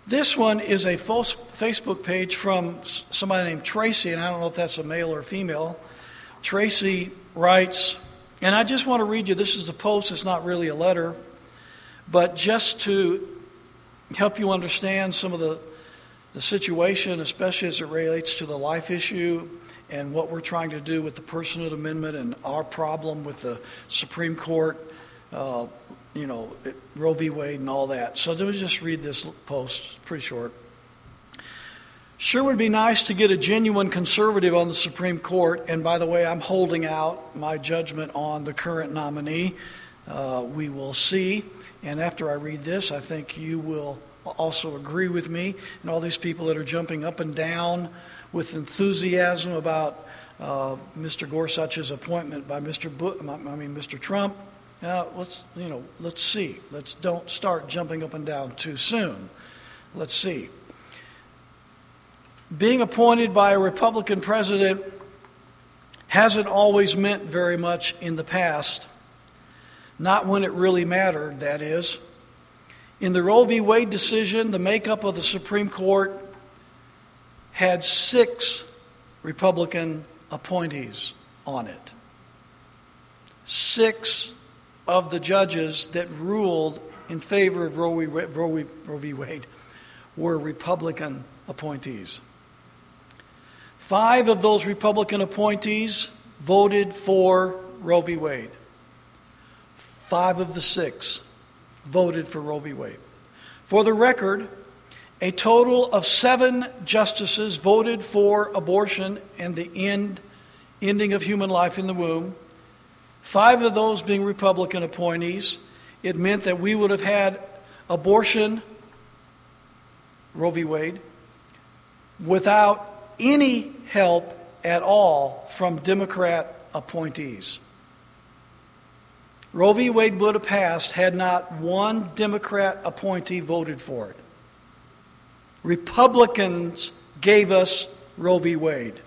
This one is a false Facebook page from somebody named Tracy, and I don't know if that's a male or female. Tracy writes, and I just want to read you, this is a post, it's not really a letter, but just to help you understand some of the situation, especially as it relates to the life issue and what we're trying to do with the Personhood Amendment and our problem with the Supreme Court, Roe v. Wade and all that. So let me just read this post. It's pretty short. Sure would be nice to get a genuine conservative on the Supreme Court. And by the way, I'm holding out my judgment on the current nominee. We will see. And after I read this, I think you will also agree with me and all these people that are jumping up and down with enthusiasm about Mr. Gorsuch's appointment by Mr. Trump. Let's see. Don't start jumping up and down too soon. Let's see. Being appointed by a Republican president hasn't always meant very much in the past. Not when it really mattered, that is. In the Roe v. Wade decision, the makeup of the Supreme Court had 6 Republican appointees on it. 6 of the judges that ruled in favor of Roe v. Wade were Republican appointees. 5 of those Republican appointees voted for Roe v. Wade. 5 of the 6 voted for Roe v. Wade. For the record, a total of 7 justices voted for abortion and the ending of human life in the womb. 5 of those being Republican appointees. It meant that we would have had abortion, Roe v. Wade, without any help at all from Democrat appointees. Roe v. Wade would have passed had not one Democrat appointee voted for it. Republicans gave us Roe v. Wade.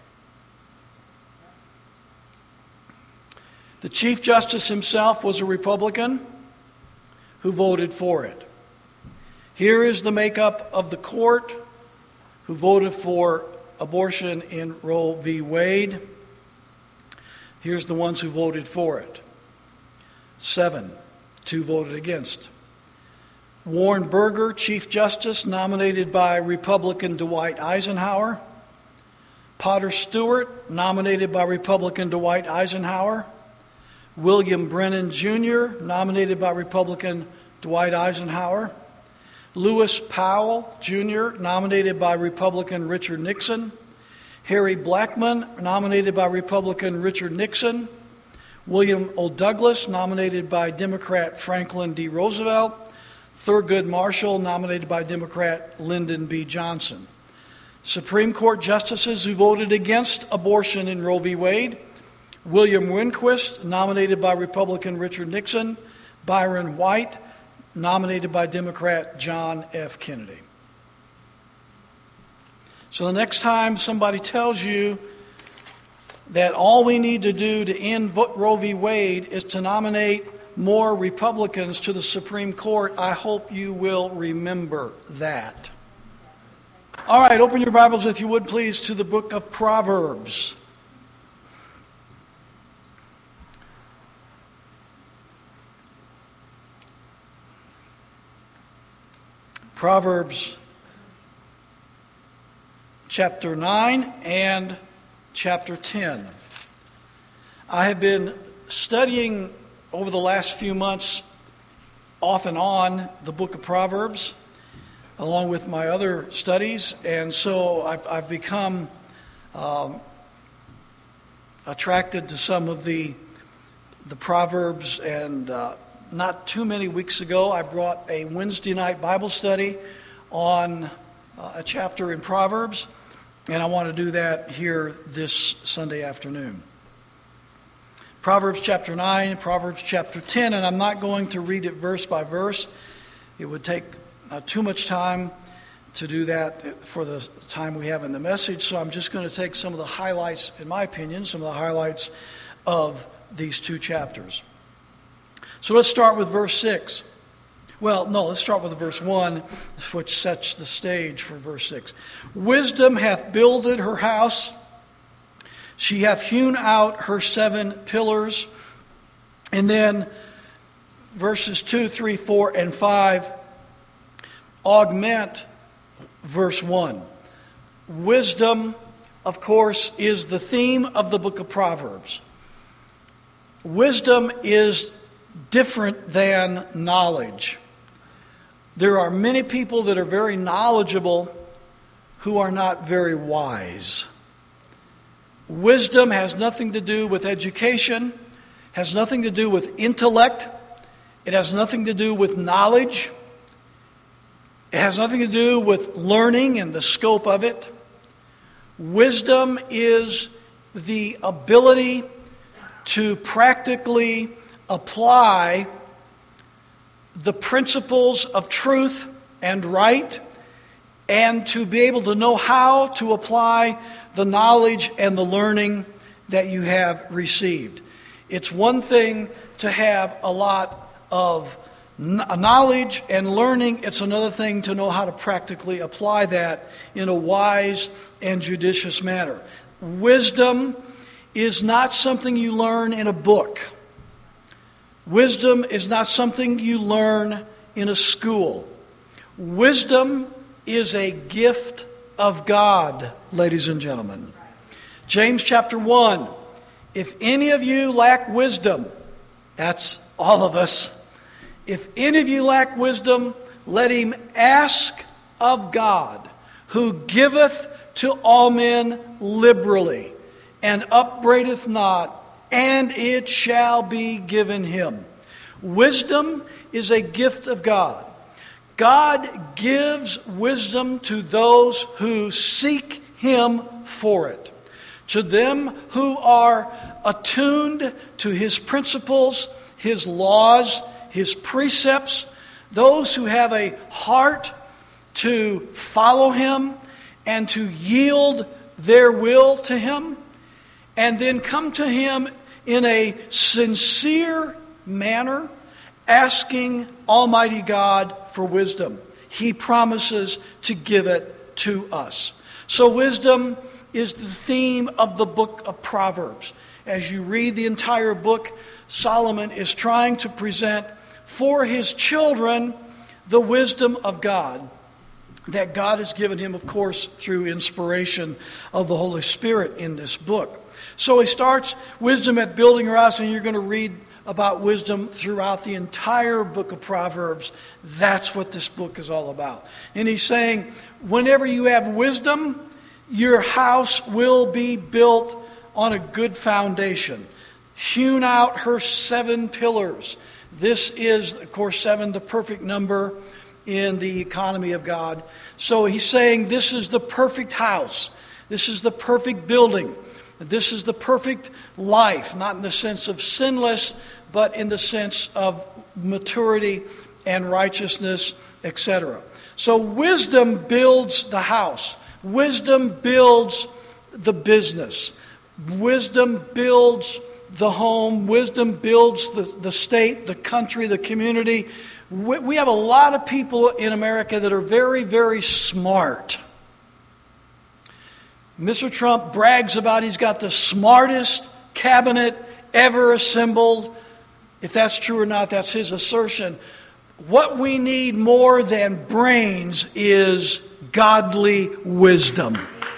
The Chief Justice himself was a Republican who voted for it. Here is the makeup of the court who voted for abortion in Roe v. Wade. Here's the ones who voted for it. 7, 2 voted against. Warren Burger, Chief Justice, nominated by Republican Dwight Eisenhower. Potter Stewart, nominated by Republican Dwight Eisenhower. William Brennan Jr., nominated by Republican Dwight Eisenhower. Lewis Powell Jr., nominated by Republican Richard Nixon. Harry Blackmun, nominated by Republican Richard Nixon. William O. Douglas, nominated by Democrat Franklin D. Roosevelt. Thurgood Marshall, nominated by Democrat Lyndon B. Johnson. Supreme Court justices who voted against abortion in Roe v. Wade: William Rehnquist, nominated by Republican Richard Nixon. Byron White, nominated by Democrat John F. Kennedy. So the next time somebody tells you that all we need to do to end Roe v. Wade is to nominate more Republicans to the Supreme Court, I hope you will remember that. All right, open your Bibles, if you would please, to the book of Proverbs. Proverbs chapter 9 and chapter 10. I have been studying over the last few months, off and on, the book of Proverbs, along with my other studies, and so I've become attracted to some of the Proverbs, and not too many weeks ago, I brought a Wednesday night Bible study on a chapter in Proverbs, and I want to do that here this Sunday afternoon. Proverbs chapter 9, Proverbs chapter 10, and I'm not going to read it verse by verse. It would take too much time to do that for the time we have in the message, so I'm just going to take some of the highlights, in my opinion, some of the highlights of these 2 chapters. So let's start with verse 6. Well, no, let's start with verse 1, which sets the stage for verse 6. Wisdom hath builded her house. She hath hewn out her 7 pillars. And then verses 2, 3, 4, and 5 augment verse 1. Wisdom, of course, is the theme of the book of Proverbs. Wisdom is different than knowledge. There are many people that are very knowledgeable who are not very wise. Wisdom has nothing to do with education, has nothing to do with intellect, it has nothing to do with knowledge, it has nothing to do with learning and the scope of it. Wisdom is the ability to practically apply the principles of truth and right, and to be able to know how to apply the knowledge and the learning that you have received. It's one thing to have a lot of knowledge and learning. It's another thing to know how to practically apply that in a wise and judicious manner. Wisdom is not something you learn in a book. Wisdom is not something you learn in a school. Wisdom is a gift of God, ladies and gentlemen. James chapter 1. If any of you lack wisdom, that's all of us. If any of you lack wisdom, let him ask of God, who giveth to all men liberally, and upbraideth not, and it shall be given him. Wisdom is a gift of God. God gives wisdom to those who seek him for it. To them who are attuned to his principles, his laws, his precepts, those who have a heart to follow him and to yield their will to him, and then come to him in a sincere manner, asking Almighty God for wisdom. He promises to give it to us. So wisdom is the theme of the book of Proverbs. As you read the entire book, Solomon is trying to present for his children the wisdom of God that God has given him, of course, through inspiration of the Holy Spirit in this book. So he starts wisdom at building her house, and you're going to read about wisdom throughout the entire book of Proverbs. That's what this book is all about. And he's saying, whenever you have wisdom, your house will be built on a good foundation. Hewn out her 7 pillars. This is, of course, 7, the perfect number in the economy of God. So he's saying this is the perfect house. This is the perfect building. This is the perfect life, not in the sense of sinless, but in the sense of maturity and righteousness, etc. So wisdom builds the house. Wisdom builds the business. Wisdom builds the home. Wisdom builds the state, the country, the community. We have a lot of people in America that are very, very smart. Mr. Trump brags about he's got the smartest cabinet ever assembled. If that's true or not, that's his assertion. What we need more than brains is godly wisdom.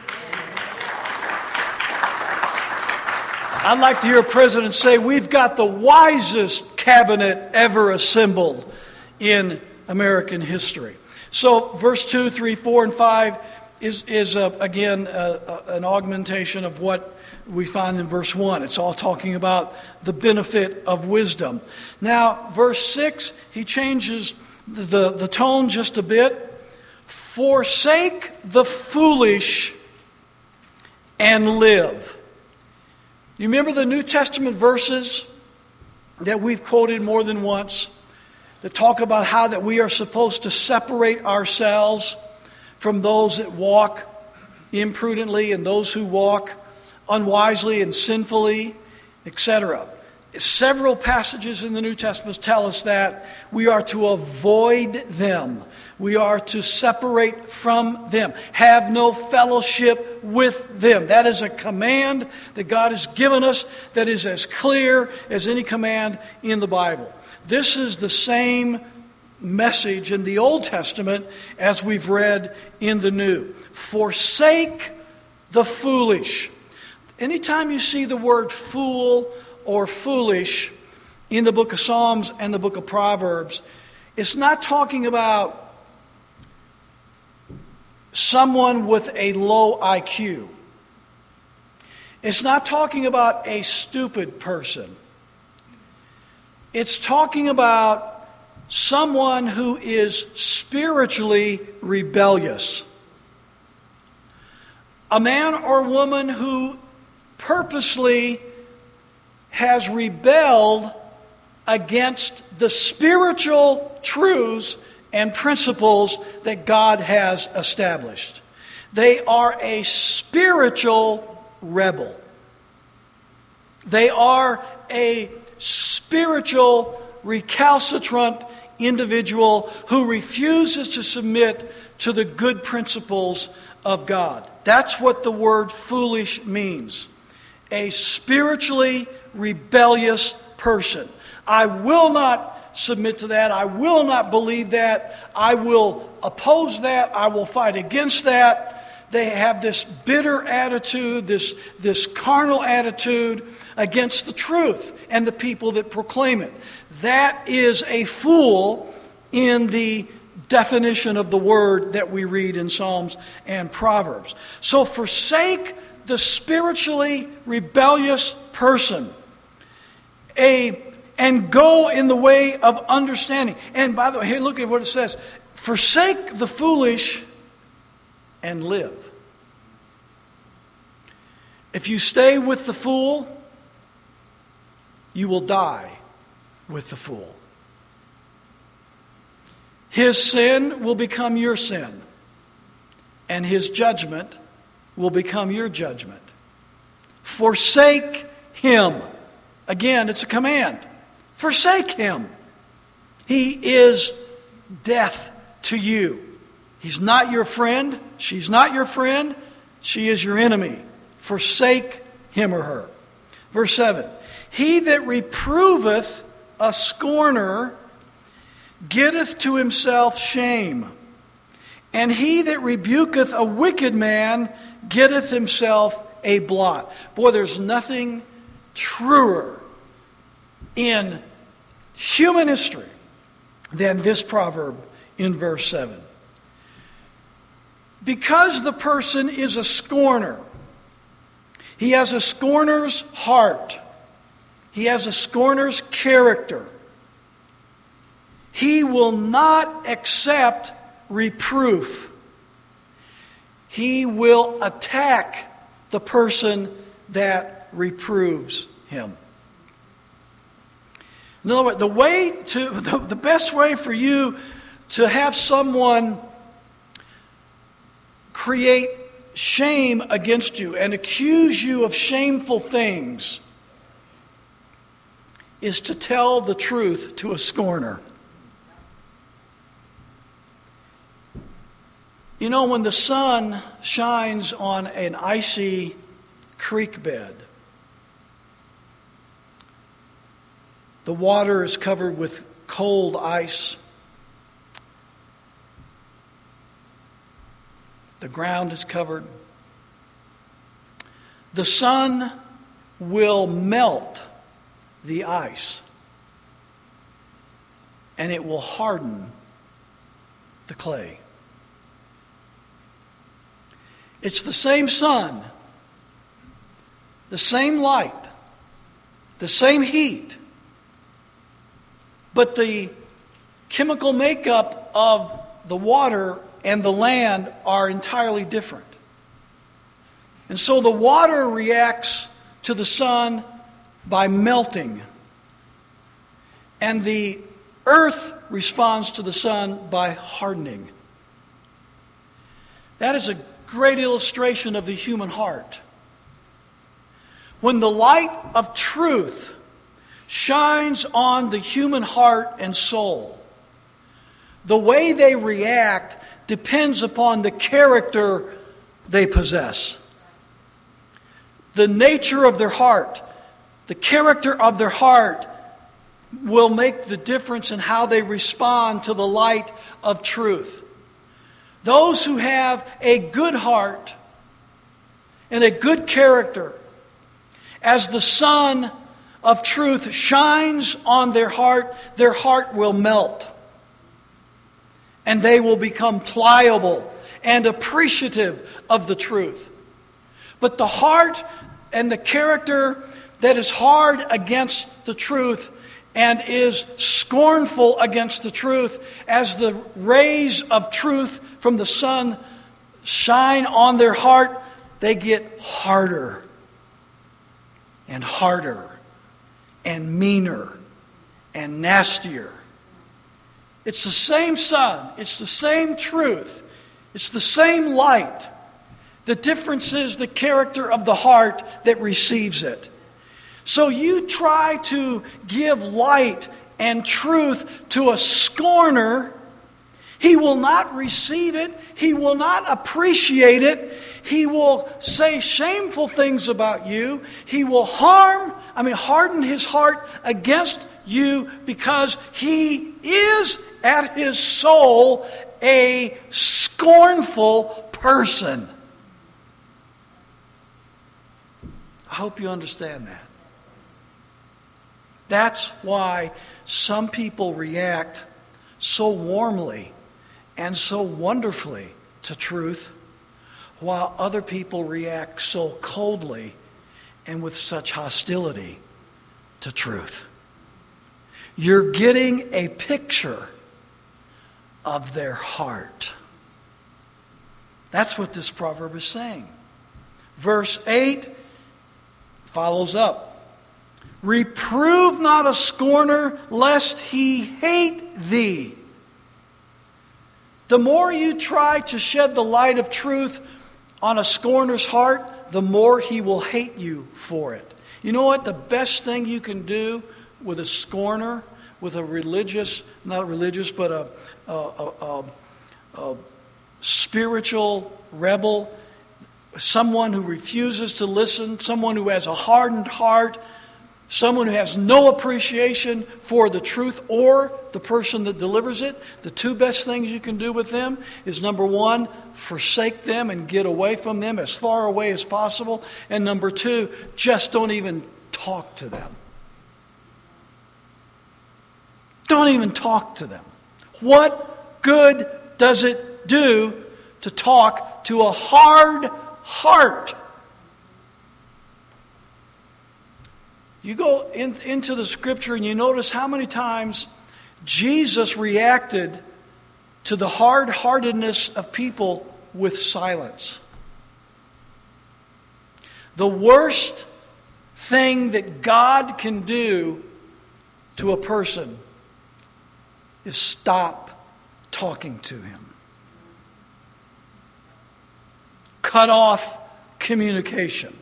I'd like to hear a president say, we've got the wisest cabinet ever assembled in American history. So verse 2, 3, 4, and 5 is again an augmentation of what we find in verse 1. It's all talking about the benefit of wisdom. Now, verse 6, he changes the tone just a bit. Forsake the foolish and live. You remember the New Testament verses that we've quoted more than once that talk about how that we are supposed to separate ourselves from those that walk imprudently and those who walk unwisely and sinfully, etc. Several passages in the New Testament tell us that we are to avoid them. We are to separate from them. Have no fellowship with them. That is a command that God has given us that is as clear as any command in the Bible. This is the same message in the Old Testament as we've read in the New. Forsake the foolish. Anytime you see the word fool or foolish in the book of Psalms and the book of Proverbs, it's not talking about someone with a low IQ. It's not talking about a stupid person. It's talking about someone who is spiritually rebellious. A man or woman who purposely has rebelled against the spiritual truths and principles that God has established. They are a spiritual rebel. They are a spiritual recalcitrant individual who refuses to submit to the good principles of God. That's what the word foolish means. A spiritually rebellious person. I will not submit to that. I will not believe that. I will oppose that. I will fight against that. They have this bitter attitude, this carnal attitude against the truth and the people that proclaim it. That is a fool in the definition of the word that we read in Psalms and Proverbs. So forsake the spiritually rebellious person. And go in the way of understanding. And by the way, here, look at what it says. Forsake the foolish and live. If you stay with the fool, you will die with the fool. His sin will become your sin, and his judgment will become your judgment. Forsake him. Again, it's a command. Forsake him. He is death to you. He's not your friend. She's not your friend. She is your enemy. Forsake him or her. Verse 7. He that reproveth a scorner getteth to himself shame, and he that rebuketh a wicked man getteth himself a blot. Boy, there's nothing truer in human history than this proverb in verse 7. Because the person is a scorner, he has a scorner's heart, he has a scorner's character. He will not accept reproof. He will attack the person that reproves him. In other words, the best way for you to have someone create shame against you and accuse you of shameful things is to tell the truth to a scorner. You know, when the sun shines on an icy creek bed, the water is covered with cold ice. The ground is covered. The sun will melt the ice, and it will harden the clay. It's the same sun, the same light, the same heat, but the chemical makeup of the water and the land are entirely different. And so the water reacts to the sun by melting, and the earth responds to the sun by hardening. That is a great illustration of the human heart. When the light of truth shines on the human heart and soul. The way they react depends upon the character they possess. The nature of their heart, the character of their heart will make the difference in how they respond to the light of truth. Those who have a good heart and a good character, as the sun of truth shines on their heart will melt. And they will become pliable and appreciative of the truth. But the heart and the character that is hard against the truth and is scornful against the truth, as the rays of truth from the sun shine on their heart, they get harder and harder and meaner and nastier. It's the same sun. It's the same truth. It's the same light. The difference is the character of the heart that receives it. So you try to give light and truth to a scorner, he will not receive it. He will not appreciate it. He will say shameful things about you. He will harden his heart against you because he is at his soul a scornful person. I hope you understand that. That's why some people react so warmly and so wonderfully to truth, while other people react so coldly and with such hostility to truth. You're getting a picture of their heart. That's what this proverb is saying. Verse 8 follows up. Reprove not a scorner, lest he hate thee. The more you try to shed the light of truth on a scorner's heart, the more he will hate you for it. You know what? The best thing you can do with a scorner, with a religious, not religious, but a spiritual rebel, someone who refuses to listen, someone who has a hardened heart, someone who has no appreciation for the truth or the person that delivers it, the two best things you can do with them is, number one, forsake them and get away from them as far away as possible. And number two, just don't even talk to them. Don't even talk to them. What good does it do to talk to a hard heart? You go into the scripture and you notice how many times Jesus reacted to the hard-heartedness of people with silence. The worst thing that God can do to a person is stop talking to him. Cut off communication.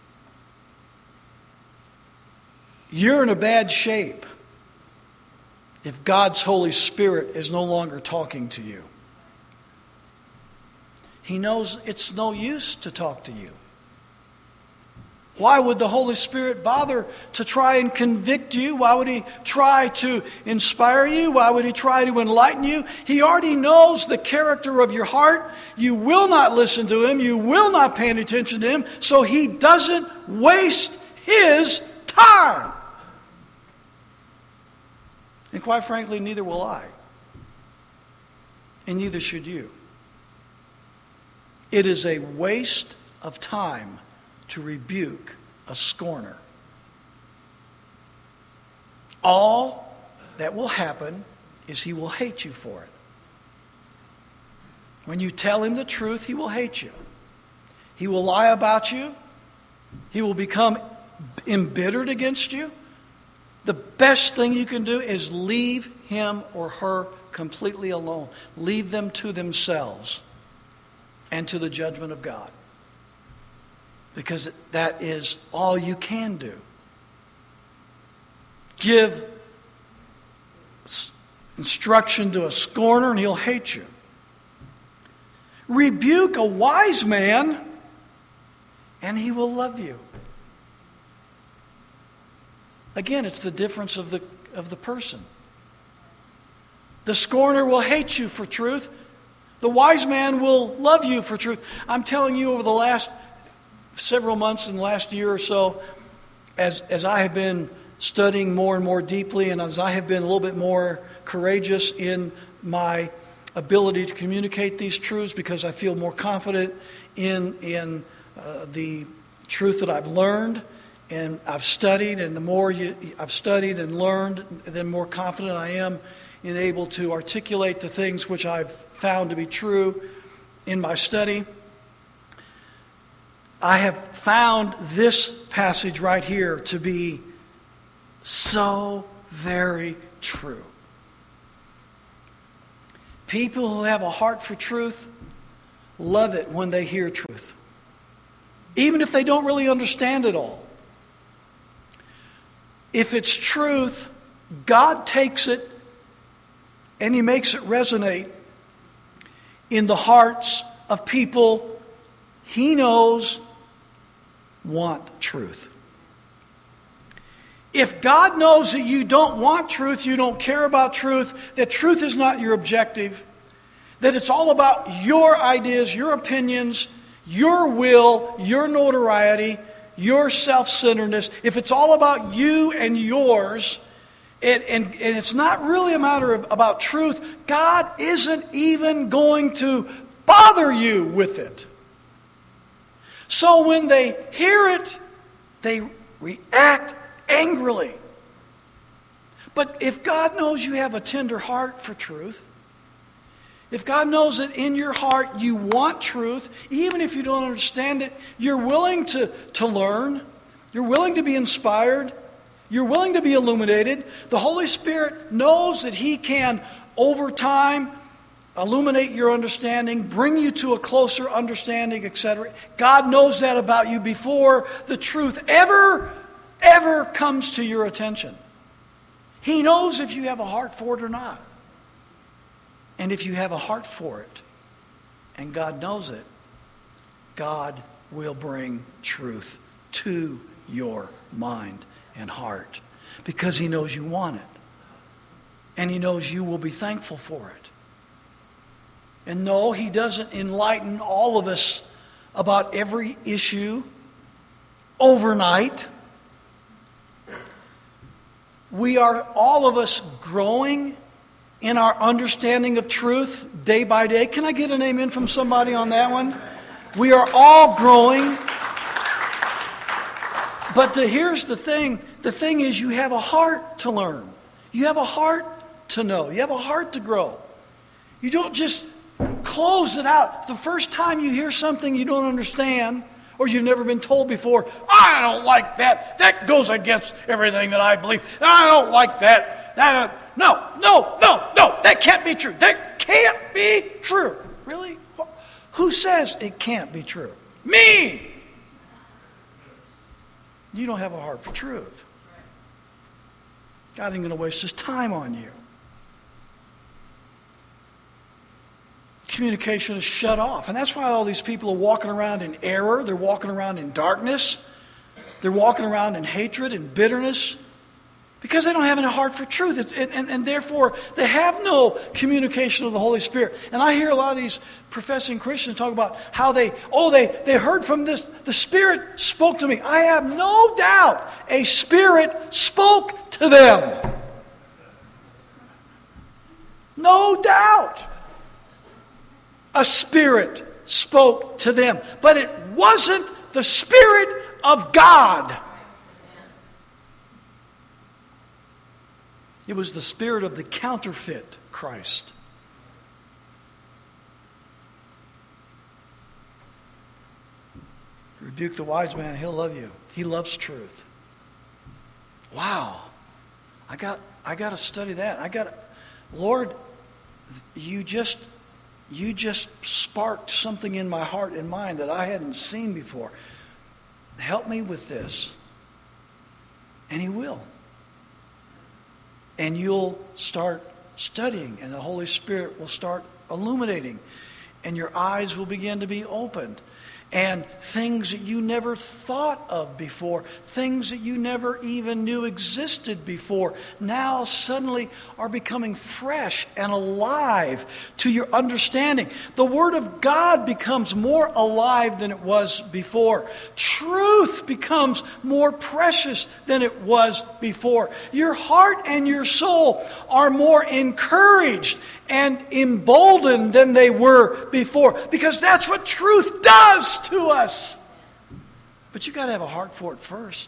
You're in a bad shape if God's Holy Spirit is no longer talking to you. He knows it's no use to talk to you. Why would the Holy Spirit bother to try and convict you? Why would He try to inspire you? Why would He try to enlighten you? He already knows the character of your heart. You will not listen to Him. You will not pay any attention to Him. So He doesn't waste His time. And quite frankly, neither will I. And neither should you. It is a waste of time to rebuke a scorner. All that will happen is he will hate you for it. When you tell him the truth, he will hate you. He will lie about you. He will become embittered against you. The best thing you can do is leave him or her completely alone. Leave them to themselves and to the judgment of God. Because that is all you can do. Give instruction to a scorner and he'll hate you. Rebuke a wise man and he will love you. Again, it's the difference of the person. The scorner will hate you for truth. The wise man will love you for truth. I'm telling you, over the last several months and last year or so, as I have been studying more and more deeply, and as I have been a little bit more courageous in my ability to communicate these truths, because I feel more confident in the truth that I've learned and I've studied, and the more I've studied and learned, the more confident I am in able to articulate the things which I've found to be true in my study. I have found this passage right here to be so very true. People who have a heart for truth love it when they hear truth, even if they don't really understand it all. If it's truth, God takes it and He makes it resonate in the hearts of people He knows want truth. If God knows that you don't want truth, you don't care about truth, that truth is not your objective, that it's all about your ideas, your opinions, your will, your notoriety, your self-centeredness, if it's all about you and yours, and it's not really a matter about truth, God isn't even going to bother you with it. So when they hear it, they react angrily. But if God knows you have a tender heart for truth, if God knows that in your heart you want truth, even if you don't understand it, you're willing to learn, you're willing to be inspired, you're willing to be illuminated, the Holy Spirit knows that He can, over time, illuminate your understanding, bring you to a closer understanding, etc. God knows that about you before the truth ever comes to your attention. He knows if you have a heart for it or not. And if you have a heart for it, and God knows it, God will bring truth to your mind and heart, because He knows you want it. And He knows you will be thankful for it. And no, He doesn't enlighten all of us about every issue overnight. We are, all of us, growing in our understanding of truth day by day. Can I get an amen from somebody on that one? We are all growing. But here's the thing. The thing is, you have a heart to learn. You have a heart to know. You have a heart to grow. You don't just close it out. The first time you hear something you don't understand, or you've never been told before, I don't like that. That goes against everything that I believe. I don't like that. No, that can't be true. That can't be true. Really? Who says it can't be true? Me! You don't have a heart for truth. God ain't going to waste His time on you. Communication is shut off. And that's why all these people are walking around in error. They're walking around in darkness. They're walking around in hatred and bitterness. Because they don't have any heart for truth. And therefore, they have no communication of the Holy Spirit. And I hear a lot of these professing Christians talk about how they heard from this. The Spirit spoke to me. I have no doubt a Spirit spoke to them. No doubt. A Spirit spoke to them. But it wasn't the Spirit of God. It was the spirit of the counterfeit Christ. Rebuke the wise man, He'll love you. He loves truth. Wow. I got to study that. Lord, you just sparked something in my heart and mind that I hadn't seen before. Help me with this. And He will. And you'll start studying, and the Holy Spirit will start illuminating, and your eyes will begin to be opened. And things that you never thought of before, things that you never even knew existed before, now suddenly are becoming fresh and alive to your understanding. The Word of God becomes more alive than it was before. Truth becomes more precious than it was before. Your heart and your soul are more encouraged and emboldened than they were before, because that's what truth does to us. But you got to have a heart for it first.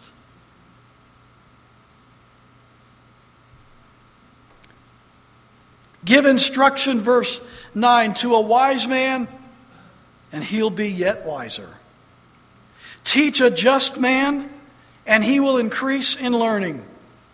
Give instruction, verse 9, to a wise man, and he'll be yet wiser. Teach a just man, and he will increase in learning.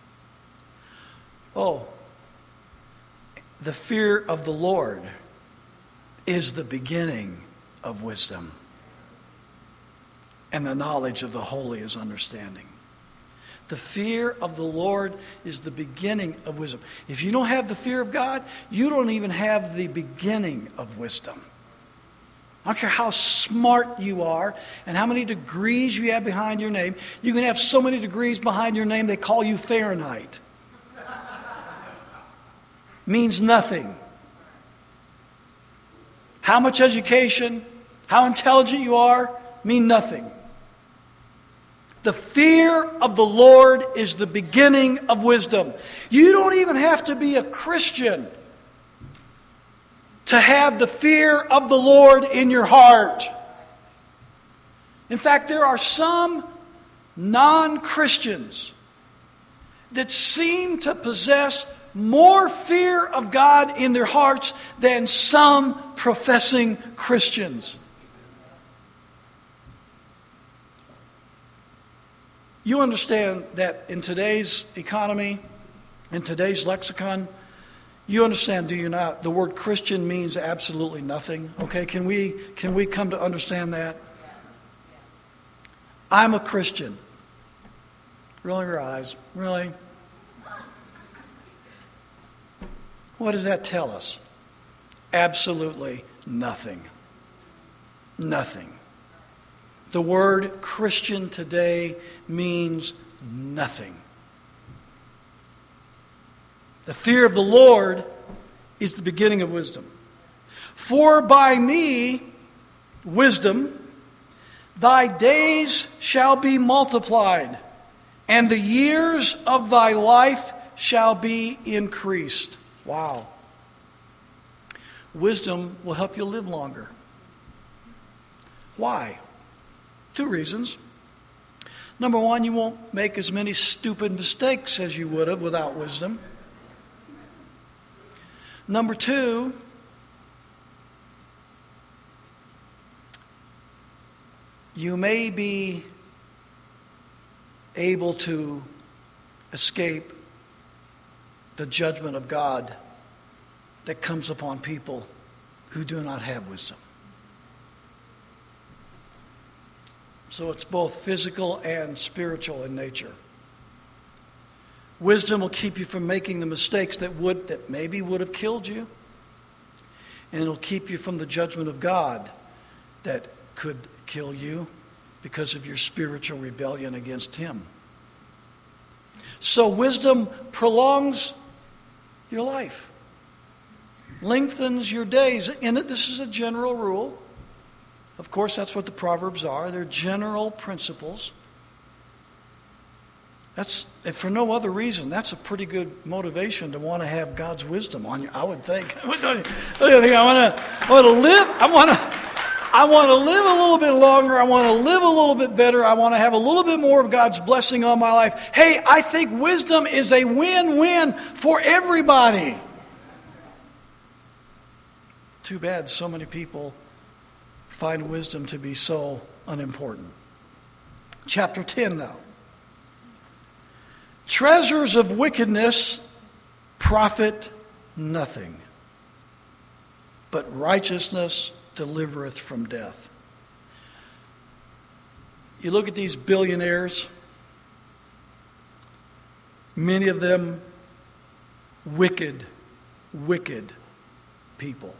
Oh, the fear of the Lord is the beginning of wisdom. And the knowledge of the holy is understanding. The fear of the Lord is the beginning of wisdom. If you don't have the fear of God, you don't even have the beginning of wisdom. I don't care how smart you are and how many degrees you have behind your name. You can have so many degrees behind your name they call you Fahrenheit. Means nothing. How much education, how intelligent you are, mean nothing. The fear of the Lord is the beginning of wisdom. You don't even have to be a Christian to have the fear of the Lord in your heart. In fact, there are some non-Christians that seem to possess more fear of God in their hearts than some professing Christians. You understand that in today's economy, in today's lexicon, you understand, do you not? The word Christian means absolutely nothing. Okay, can we come to understand that? I'm a Christian. Rolling your eyes. Really? What does that tell us? Absolutely nothing. Nothing. The word Christian today means nothing. The fear of the Lord is the beginning of wisdom. For by me, wisdom, thy days shall be multiplied, and the years of thy life shall be increased. Wow. Wisdom will help you live longer. Why? 2 reasons. Number one, you won't make as many stupid mistakes as you would have without wisdom. Number 2, you may be able to escape the judgment of God that comes upon people who do not have wisdom. So it's both physical and spiritual in nature. Wisdom will keep you from making the mistakes that maybe would have killed you. And it'll keep you from the judgment of God that could kill you because of your spiritual rebellion against Him. So wisdom prolongs your life, lengthens your days. And this is a general rule. Of course, that's what the Proverbs are. They're general principles. That's, if for no other reason, that's a pretty good motivation to want to have God's wisdom on you, I would think. I want to live. I want to live a little bit longer. I want to live a little bit better. I want to have a little bit more of God's blessing on my life. Hey, I think wisdom is a win-win for everybody. Too bad so many people find wisdom to be so unimportant. Chapter 10 now. Treasures of wickedness profit nothing, but righteousness delivereth from death. You look at these billionaires, many of them wicked, wicked people.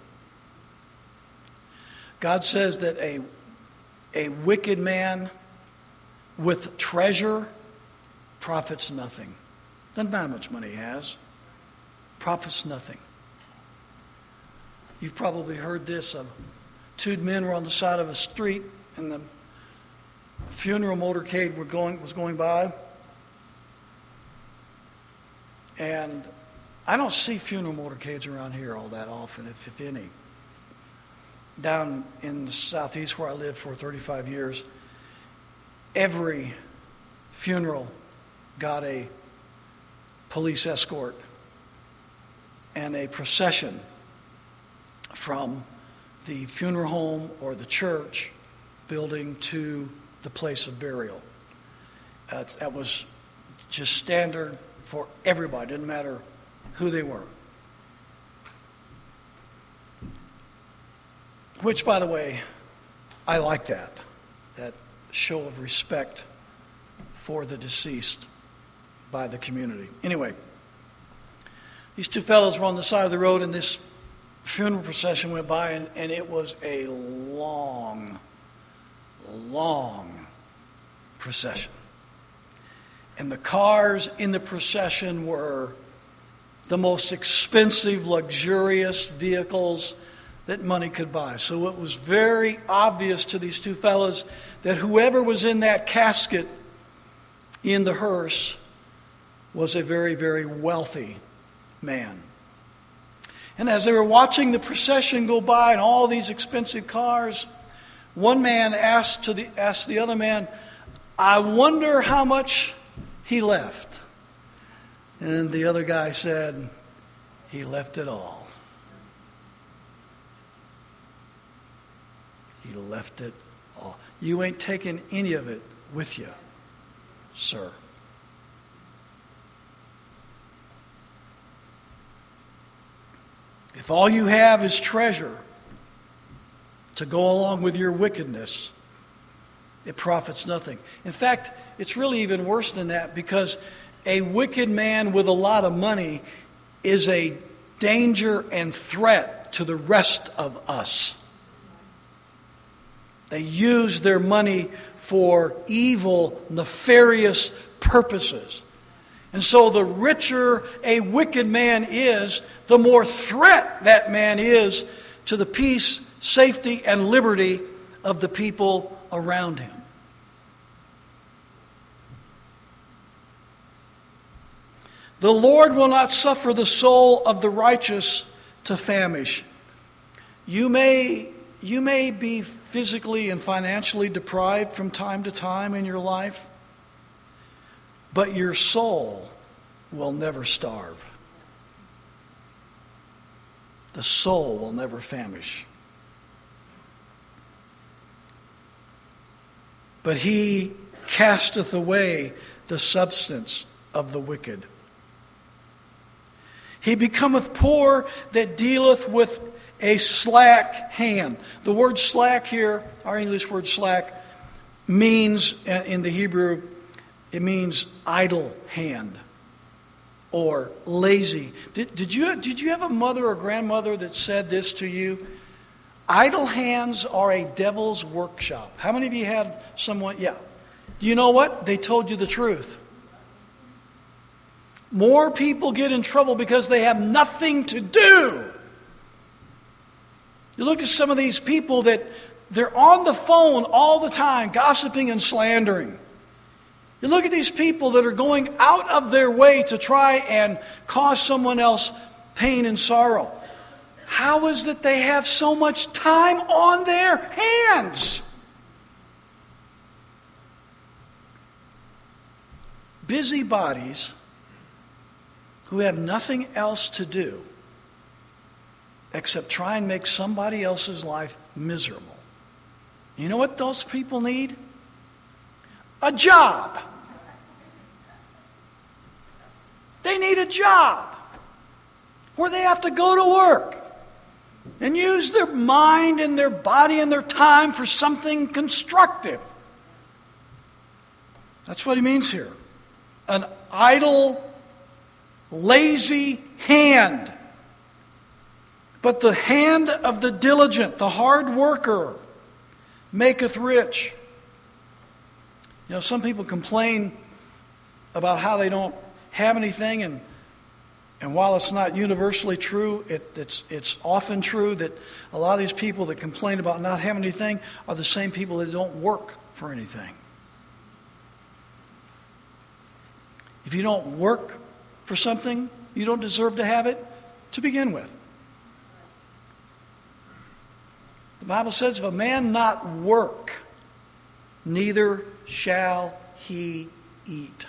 God says that a wicked man with treasure profits nothing. Doesn't matter how much money he has. Profits nothing. You've probably heard this. Two men were on the side of a street, and the funeral motorcade was going by. And I don't see funeral motorcades around here all that often, if any. Down in the southeast where I lived for 35 years, every funeral got a police escort and a procession from the funeral home or the church building to the place of burial. That was just standard for everybody. Didn't matter who they were. Which, by the way, I like that show of respect for the deceased by the community. Anyway, these two fellows were on the side of the road, and this funeral procession went by, and it was a long, long procession. And the cars in the procession were the most expensive, luxurious vehicles that money could buy. So it was very obvious to these two fellows that whoever was in that casket in the hearse was a very, very wealthy man. And as they were watching the procession go by and all these expensive cars, one man asked the other man, "I wonder how much he left." And the other guy said, "He left it all. He left it all. You ain't taking any of it with you, sir." If all you have is treasure to go along with your wickedness, it profits nothing. In fact, it's really even worse than that, because a wicked man with a lot of money is a danger and threat to the rest of us. They use their money for evil, nefarious purposes. And so the richer a wicked man is, the more threat that man is to the peace, safety, and liberty of the people around him. The Lord will not suffer the soul of the righteous to famish. You may be physically and financially deprived from time to time in your life, but your soul will never starve. The soul will never famish. But he casteth away the substance of the wicked. He becometh poor that dealeth with a slack hand. The word slack here, our English word slack, means, in the Hebrew, it means idle hand or lazy. Did you have a mother or grandmother that said this to you? Idle hands are a devil's workshop. How many of you had someone? Yeah. Do you know what? They told you the truth. More people get in trouble because they have nothing to do. You look at some of these people that they're on the phone all the time, gossiping and slandering. You look at these people that are going out of their way to try and cause someone else pain and sorrow. How is it they have so much time on their hands? Busybodies who have nothing else to do except try and make somebody else's life miserable. You know what those people need? A job. They need a job where they have to go to work and use their mind and their body and their time for something constructive. That's what he means here. An idle, lazy hand. But the hand of the diligent, the hard worker, maketh rich. You know, some people complain about how they don't have anything, and while it's not universally true, it's often true that a lot of these people that complain about not having anything are the same people that don't work for anything. If you don't work for something, you don't deserve to have it to begin with. The Bible says, if a man not work, neither shall he eat.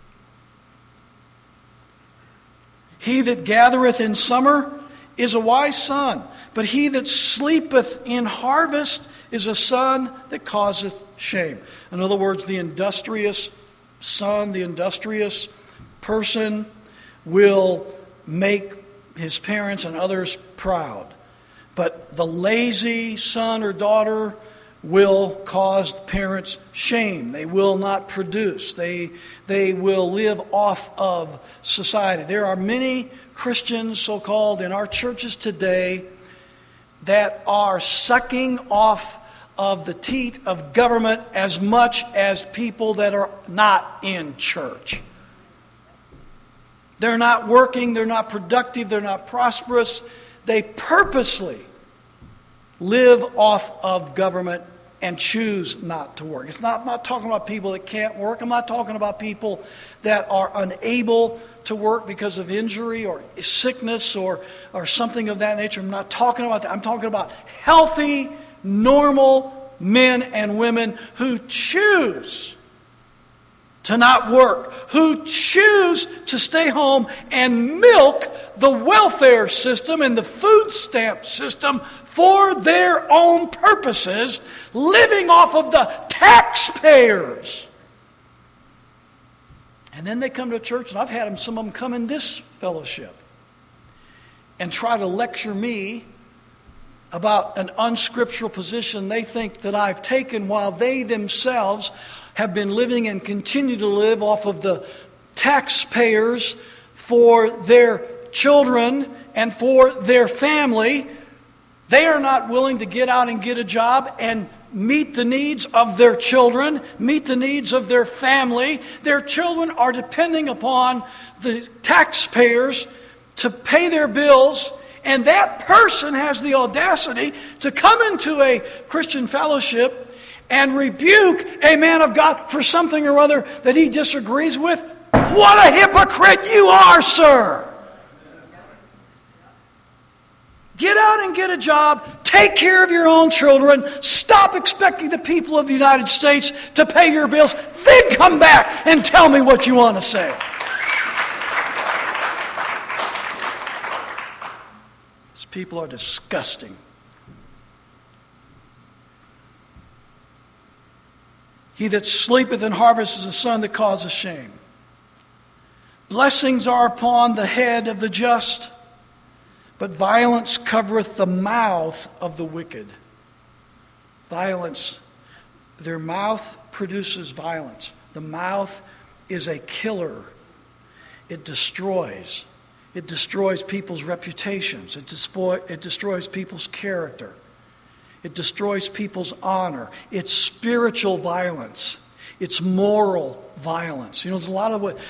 He that gathereth in summer is a wise son, but he that sleepeth in harvest is a son that causeth shame. In other words, the industrious son, the industrious person will make his parents and others proud. But the lazy son or daughter will cause parents shame. They will not produce. They will live off of society. There are many Christians, so-called, in our churches today that are sucking off of the teat of government as much as people that are not in church. They're not working, they're not productive, they're not prosperous. They purposely live off of government and choose not to work. I'm not talking about people that can't work. I'm not talking about people that are unable to work because of injury or sickness or something of that nature. I'm not talking about that. I'm talking about healthy, normal men and women who choose to not work, who choose to stay home and milk the welfare system and the food stamp system for their own purposes, living off of the taxpayers. And then they come to church, and I've had some of them come in this fellowship and try to lecture me about an unscriptural position they think that I've taken, while they themselves have been living and continue to live off of the taxpayers for their children and for their family. They are not willing to get out and get a job and meet the needs of their children, meet the needs of their family. Their children are depending upon the taxpayers to pay their bills, and that person has the audacity to come into a Christian fellowship and rebuke a man of God for something or other that he disagrees with. What a hypocrite you are, sir! Get out and get a job. Take care of your own children. Stop expecting the people of the United States to pay your bills. Then come back and tell me what you want to say. These people are disgusting. He that sleepeth in harvest is a son that causeth shame. Blessings are upon the head of the just, but violence covereth the mouth of the wicked. Violence, their mouth produces violence. The mouth is a killer. It destroys. It destroys people's reputations. It destroys people's character. It destroys people's honor. It's spiritual violence. It's moral violence. You know, there's a lot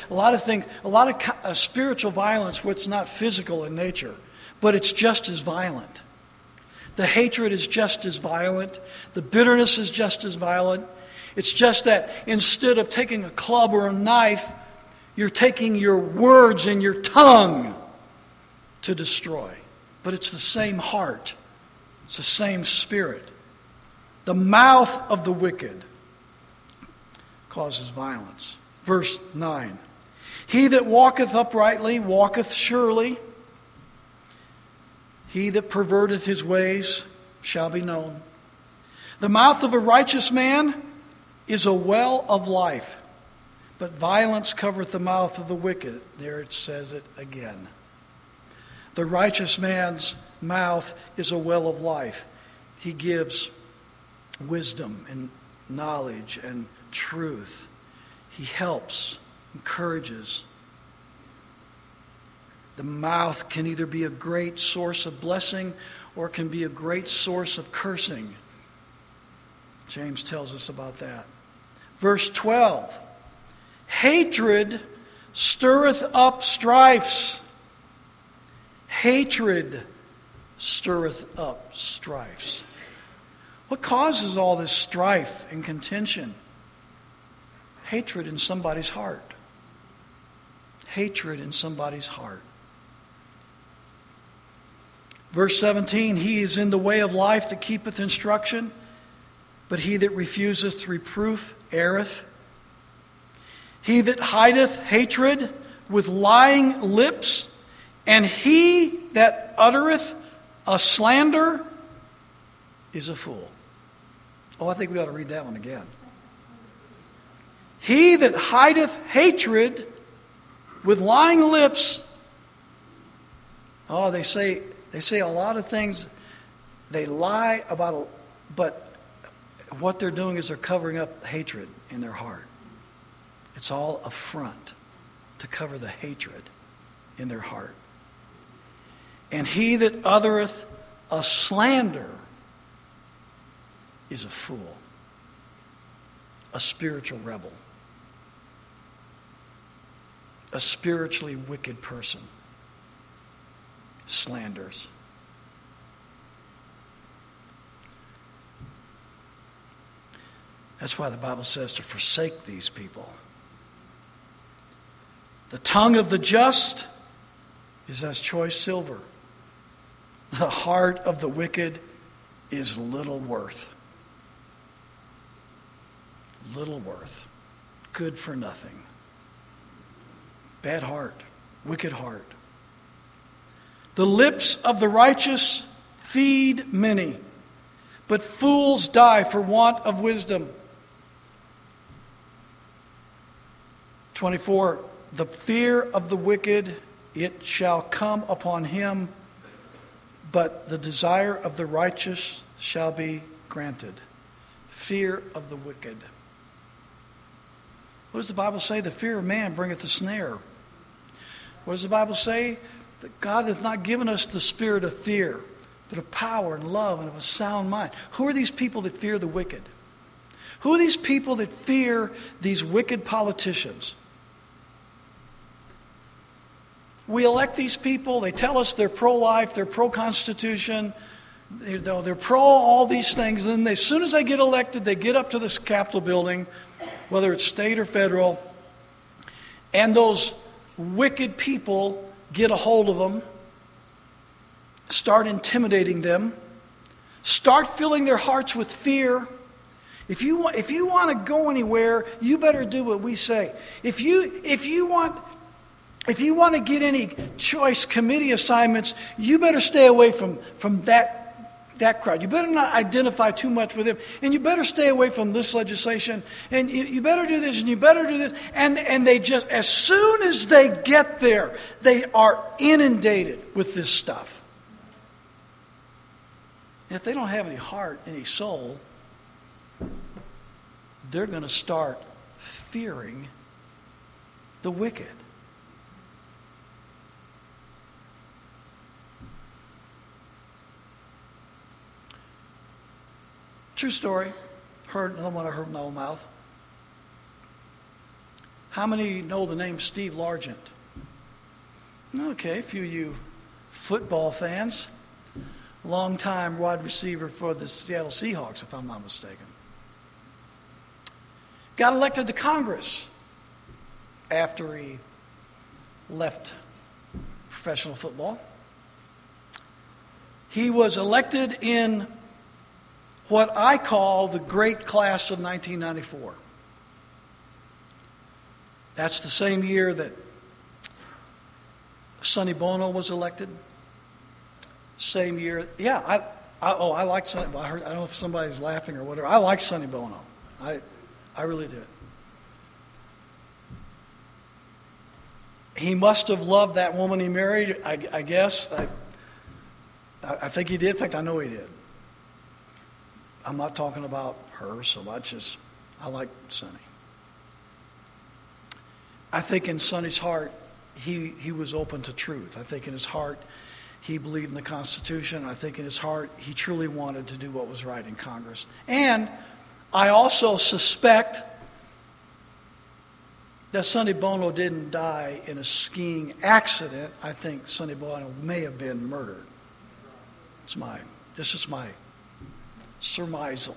of spiritual violence where it's not physical in nature, but it's just as violent. The hatred is just as violent. The bitterness is just as violent. It's just that instead of taking a club or a knife, you're taking your words and your tongue to destroy. But it's the same heart. It's the same spirit. The mouth of the wicked causes violence. Verse 9. He that walketh uprightly walketh surely. He that perverteth his ways shall be known. The mouth of a righteous man is a well of life, but violence covereth the mouth of the wicked. There it says it again. The righteous man's mouth is a well of life. He gives wisdom and knowledge and truth. He helps, encourages. The mouth can either be a great source of blessing or it can be a great source of cursing. James tells us about that. Verse 12. Hatred stirreth up strifes. Hatred stirreth up strifes. What causes all this strife and contention? Hatred in somebody's heart. Hatred in somebody's heart. Verse 17, he is in the way of life that keepeth instruction, but he that refuseth reproof erreth. He that hideth hatred with lying lips, and he that uttereth a slander is a fool. Oh, I think we ought to read that one again. He that hideth hatred with lying lips. Oh, they say a lot of things. They lie about, but what they're doing is they're covering up hatred in their heart. It's all a front to cover the hatred in their heart. And he that uttereth a slander is a fool, a spiritual rebel, a spiritually wicked person. Slanders. That's why the Bible says to forsake these people. The tongue of the just is as choice silver. The heart of the wicked is little worth. Little worth. Good for nothing. Bad heart. Wicked heart. The lips of the righteous feed many, but fools die for want of wisdom. 24, the fear of the wicked, it shall come upon him, but the desire of the righteous shall be granted. Fear of the wicked. What does the Bible say? The fear of man bringeth a snare. What does the Bible say? That God hath not given us the spirit of fear, but of power and love and of a sound mind. Who are these people that fear the wicked? Who are these people that fear these wicked politicians? We elect these people. They tell us they're pro-life, they're pro-constitution, they're pro all these things. And then as soon as they get elected, they get up to this Capitol building, whether it's state or federal, and those wicked people get a hold of them, start intimidating them, start filling their hearts with fear. If you want to go anywhere, you better do what we say. If you want to get any choice committee assignments, you better stay away from that crowd. You better not identify too much with them. And you better stay away from this legislation. And you better do this and you better do this. And they just, as soon as they get there, they are inundated with this stuff. And if they don't have any heart, any soul, they're going to start fearing the wicked. True story. Another one I heard from my own mouth. How many know the name Steve Largent? Okay, a few of you football fans. Longtime wide receiver for the Seattle Seahawks, if I'm not mistaken. Got elected to Congress after he left professional football. He was elected in what I call the great class of 1994. That's the same year that Sonny Bono was elected. Same year. Yeah, I like Sonny Bono. I don't know if somebody's laughing or whatever. I like Sonny Bono. I really did. He must have loved that woman he married, I guess. I think he did. In fact, I know he did. I'm not talking about her so much as I like Sonny. I think in Sonny's heart, he was open to truth. I think in his heart he believed in the Constitution. I think in his heart he truly wanted to do what was right in Congress. And I also suspect that Sonny Bono didn't die in a skiing accident. I think Sonny Bono may have been murdered. This is my surmisal.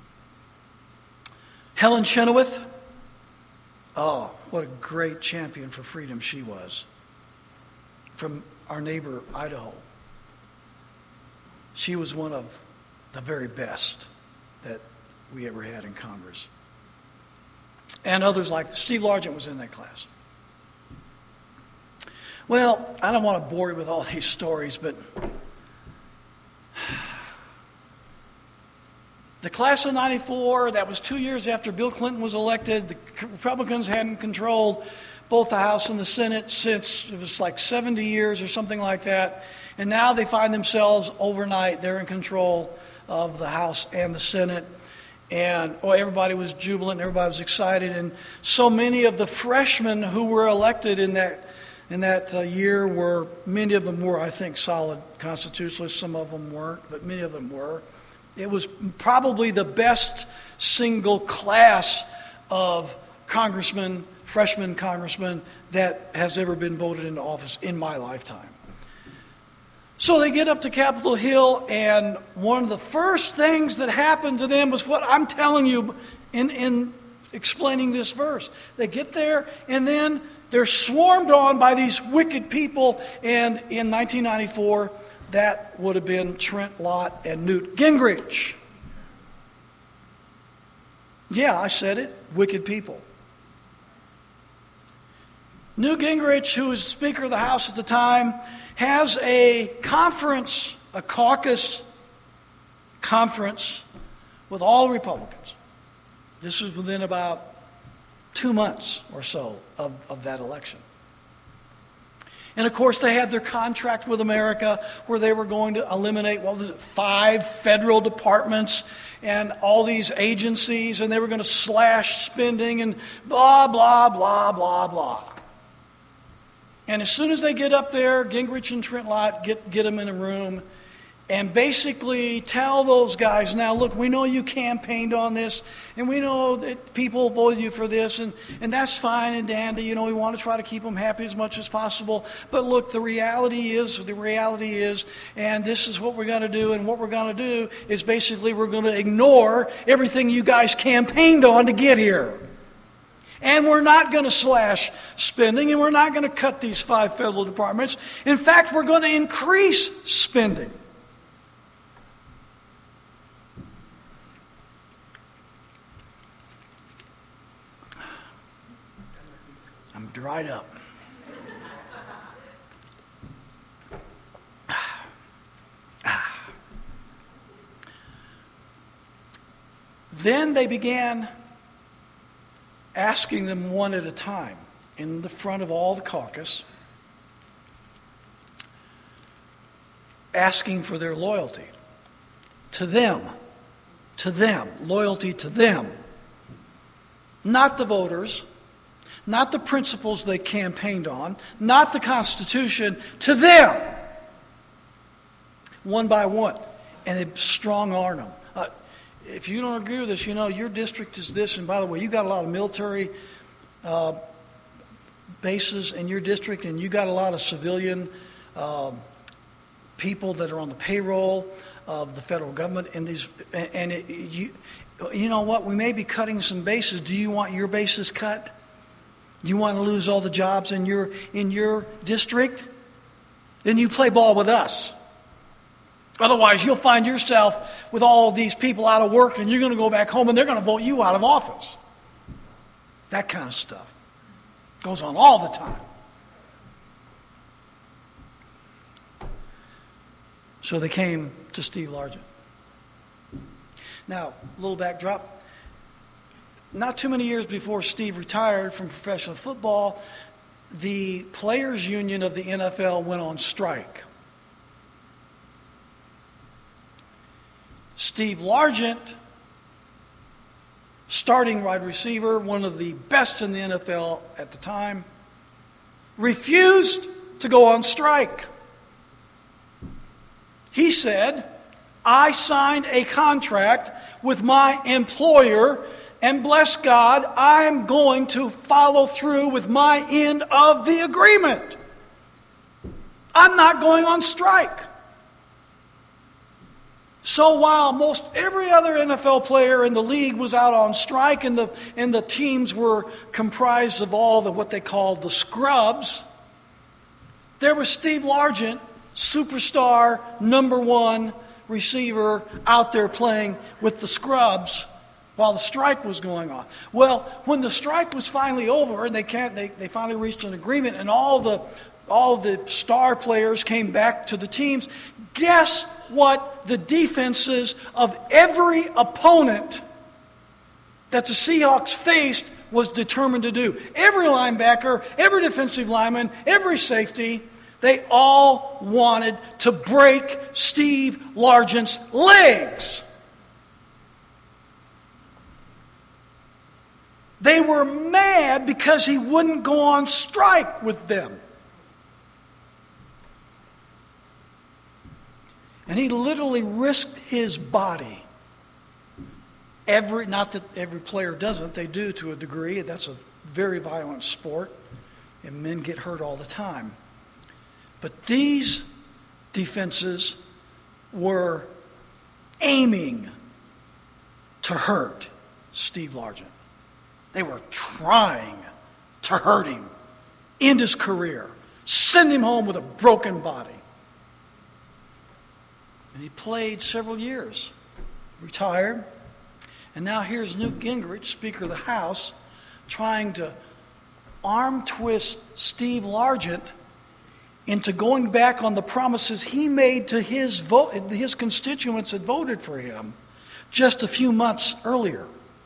Helen Chenoweth. Oh, what a great champion for freedom she was. From our neighbor, Idaho. She was one of the very best that we ever had in Congress. And others like Steve Largent was in that class. Well, I don't want to bore you with all these stories, but the class of 94, that was 2 years after Bill Clinton was elected. The Republicans hadn't controlled both the House and the Senate since it was like 70 years or something like that. And now they find themselves overnight, they're in control of the House and the Senate. And everybody was jubilant, everybody was excited. And so many of the freshmen who were elected in that year were, many of them were, I think, solid constitutionalists. Some of them weren't, but many of them were. It was probably the best single class of freshman congressmen that has ever been voted into office in my lifetime. So they get up to Capitol Hill, and one of the first things that happened to them was what I'm telling you in explaining this verse. They get there, and then they're swarmed on by these wicked people, and in 1994, that would have been Trent Lott and Newt Gingrich. Yeah, I said it. Wicked people. Newt Gingrich, who was Speaker of the House at the time, has a conference, a caucus conference with all Republicans. This was within about 2 months or so of that election. And of course, they had their contract with America where they were going to eliminate, 5 federal departments and all these agencies, and they were going to slash spending and blah, blah, blah, blah, blah. And as soon as they get up there, Gingrich and Trent Lott get them in a room and basically tell those guys, now look, we know you campaigned on this, and we know that people voted you for this, and that's fine and dandy. We want to try to keep them happy as much as possible. But look, the reality is, and this is what we're going to do, and what we're going to do is basically we're going to ignore everything you guys campaigned on to get here. And we're not going to slash spending, and we're not going to cut these 5 federal departments. In fact, we're going to increase spending. I'm dried up. Then they began asking them one at a time in the front of all the caucus, asking for their loyalty to them, loyalty to them. Not the voters, not the principles they campaigned on, not the Constitution, to them. One by one. And they strong-arm them. If you don't agree with this, your district is this. And by the way, you got a lot of military bases in your district, and you got a lot of civilian people that are on the payroll of the federal government. You know what? We may be cutting some bases. Do you want your bases cut? Do you want to lose all the jobs in your district? Then you play ball with us. Otherwise, you'll find yourself with all these people out of work, and you're going to go back home, and they're going to vote you out of office. That kind of stuff goes on all the time. So they came to Steve Largent. Now, a little backdrop. Not too many years before Steve retired from professional football, the players' union of the NFL went on strike. Steve Largent, starting wide receiver, one of the best in the NFL at the time, refused to go on strike. He said, I signed a contract with my employer, and bless God, I am going to follow through with my end of the agreement. I'm not going on strike. So while most every other NFL player in the league was out on strike, and the teams were comprised of all what they called the scrubs, there was Steve Largent, superstar, number one receiver, out there playing with the scrubs while the strike was going on. Well, when the strike was finally over and they finally reached an agreement, and all the star players came back to the teams, guess what the defenses of every opponent that the Seahawks faced was determined to do? Every linebacker, every defensive lineman, every safety, they all wanted to break Steve Largent's legs. They were mad because he wouldn't go on strike with them. And he literally risked his body. Not that every player doesn't, they do to a degree. That's a very violent sport, and men get hurt all the time. But these defenses were aiming to hurt Steve Largent. They were trying to hurt him, end his career, send him home with a broken body. And he played several years, retired, and now here's Newt Gingrich, Speaker of the House, trying to arm twist Steve Largent into going back on the promises he made to his constituents that voted for him just a few months earlier.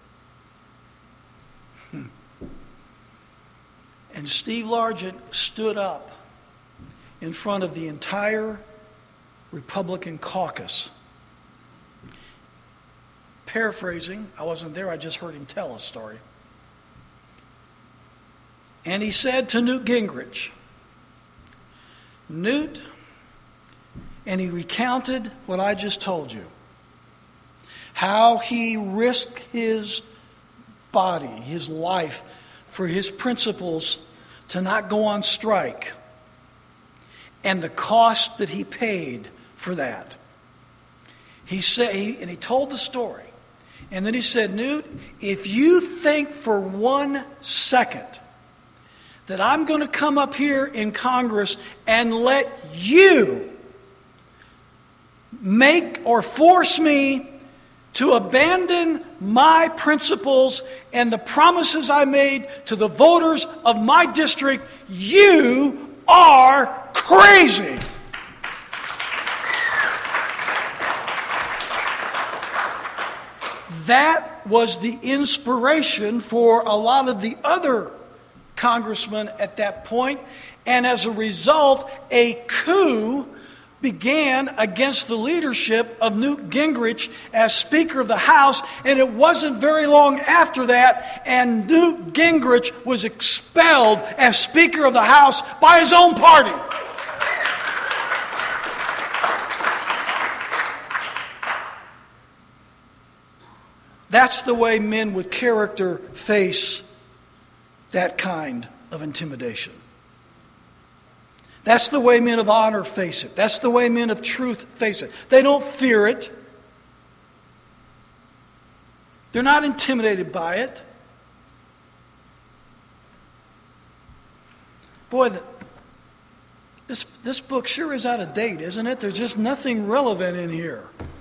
And Steve Largent stood up in front of the entire Republican caucus. Paraphrasing, I wasn't there, I just heard him tell a story. And he said to Newt Gingrich, Newt, and he recounted what I just told you. How he risked his body, his life, for his principles to not go on strike. And the cost that he paid for that. He said, and he told the story. And then he said, Newt, if you think for 1 second that I'm going to come up here in Congress and let you make or force me to abandon my principles and the promises I made to the voters of my district, you are crazy. That was the inspiration for a lot of the other congressmen at that point, and as a result, a coup began against the leadership of Newt Gingrich as Speaker of the House, and it wasn't very long after that, and Newt Gingrich was expelled as Speaker of the House by his own party. That's the way men with character face that kind of intimidation. That's the way men of honor face it. That's the way men of truth face it. They don't fear it. They're not intimidated by it. Boy, this book sure is out of date, isn't it? There's just nothing relevant in here.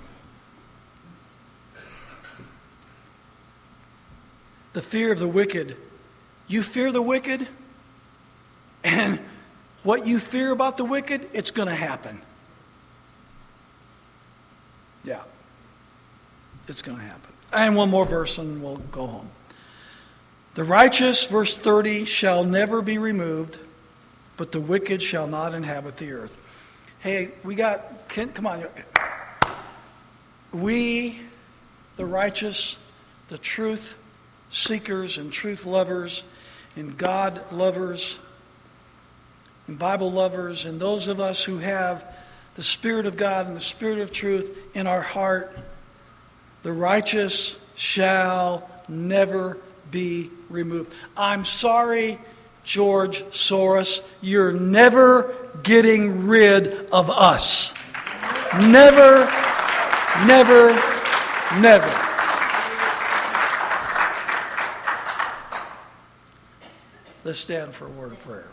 The fear of the wicked. You fear the wicked, and what you fear about the wicked, it's going to happen. Yeah. It's going to happen. And one more verse and we'll go home. The righteous, verse 30, shall never be removed, but the wicked shall not inhabit the earth. Hey, come on. We, the righteous, the truth seekers and truth lovers and God lovers, and Bible lovers and those of us who have the Spirit of God and the Spirit of truth in our heart, the righteous shall never be removed. I'm sorry, George Soros, you're never getting rid of us. Never, never, never. Let's stand for a word of prayer.